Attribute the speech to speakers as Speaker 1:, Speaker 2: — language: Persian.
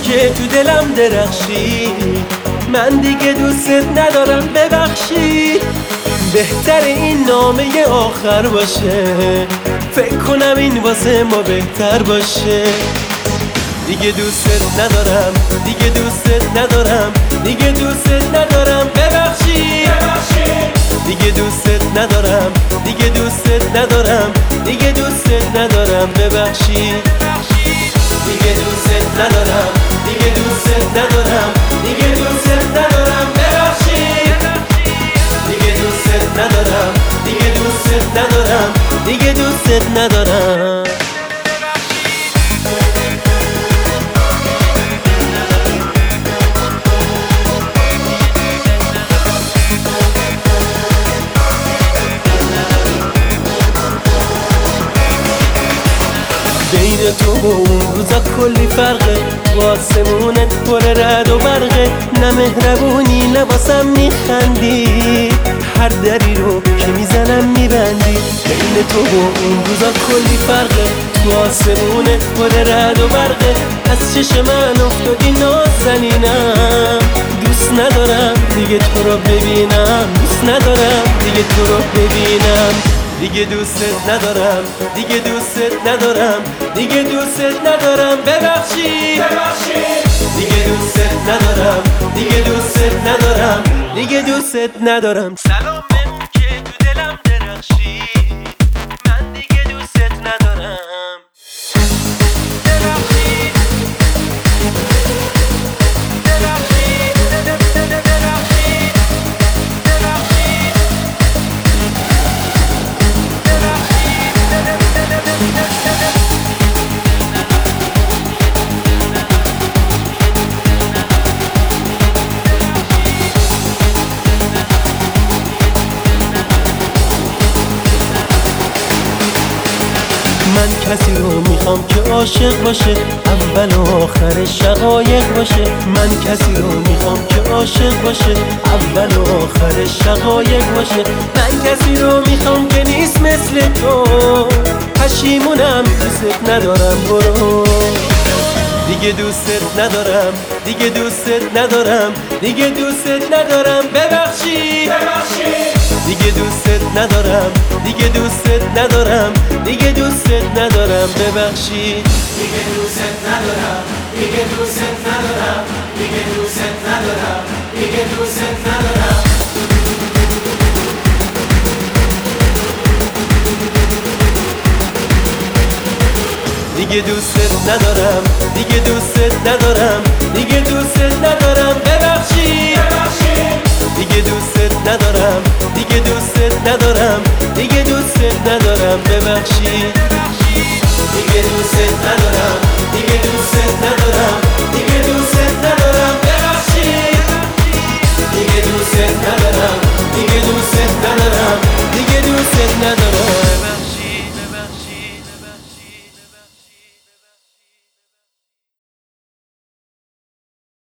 Speaker 1: که تو دلم درخشی، من دیگه دوست ندارم ببخشی. بهتر این نامه آخر باشه، فکر کنم این واسه ما بهتر باشه. دیگه دوست ندارم، دیگه دوست ندارم، دیگه دوست ندارم ببخشی. دیگه دوست ندارم، دیگه دوست ندارم، دیگه دوست ندارم ببخشی. دیگه دوست ندارم، دیگه دوست ندارم، دیگه دوست ندارم ببخشی. دیگه دوست ندارم، دیگه دوست ندارم، دیگه دوست ندارم. بین تو و اون روزا کلی فرقه، واسمونت پر رد و برقه. نه مهربونی نه واسم میخندی، هر دری رو که میزنم میبندی. بین تو و اون روزا کلی فرقه، تو آسمونت پر رد و برقه. از چش من افتادی نازنینم، دوست ندارم دیگه تو رو ببینم، دوست ندارم دیگه تو رو ببینم. دیگه دوست ندارم، دیگه دوست ندارم، دیگه دوست ندارم ببخشی. دیگه دوست ندارم، دیگه دوست ندارم، دیگه دوست ندارم. سلام که تو دلم درخشی، من دیگه دوست ندارم. من کسی رو میخوام که عاشق باشه، اول و آخر شقایق باشه. من کسی رو میخوام که عاشق باشه، اول و آخر شقایق باشه. من کسی رو میخوام که نیست مثل تو، پشیمونم دوست ندارم برو. دیگه دوست ندارم، دیگه دوست ندارم، دیگه دوست ندارم ببخشی. دیگه دوست ندارم، دیگه دوست ندارم، دیگه دوست ندارم ببخشی.
Speaker 2: دیگه دوست ندارم، دیگه دوست ندارم، دیگه دوست ندارم، دیگه دوست ندارم.
Speaker 1: دیگه دوست ندارم، دیگه دوست ندارم، دیگه دوست ندارم ببخشی. دیگه دوست ندارم، دیگه دوست ندارم، دیگه دوست ندارم ببخشی.